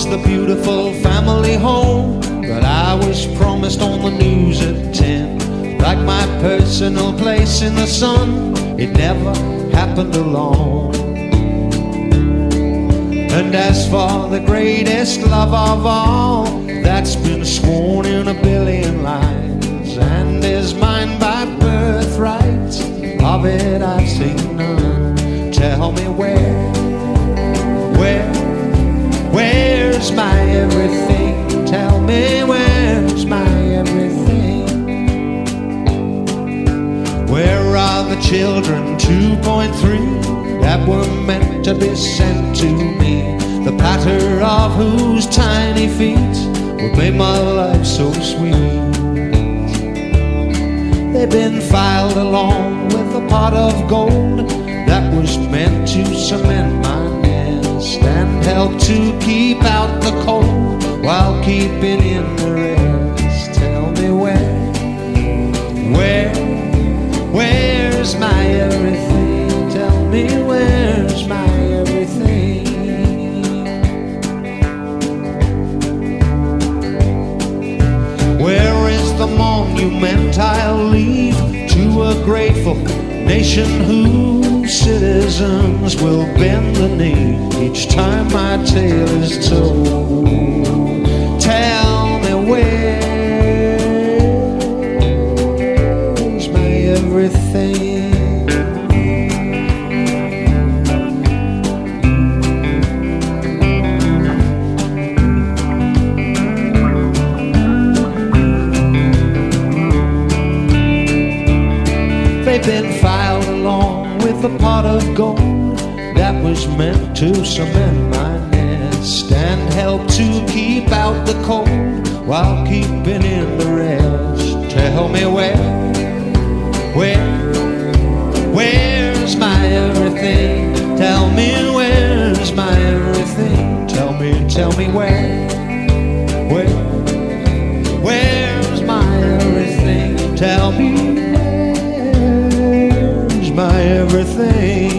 lost the beautiful family home that I was promised on the news at 10. Like my personal place in the sun, it never happened alone. And as for the greatest love of all, that's been sworn in a billion lines and is mine by birthright, of it I've seen none. Tell me where's my everything? Tell me where's my everything? Where are the children 2.3 that were meant to be sent to me? The patter of whose tiny feet would make my life so sweet. They've been filed along with a pot of gold that was meant to cement my nest and help to keep out the cold while keeping in the rest. Tell me where's my everything? Tell me where's my everything? Where is the monument I'll leave to a grateful nation whose citizens will bend the knee each time my tale is told? Tell me where's my everything? They've been filed along with a pot of gold that was meant to cement my nest and help to keep out the cold while keeping in the rest. Tell me where's my everything? Tell me where's my everything? Tell me where's my everything? Tell me my everything.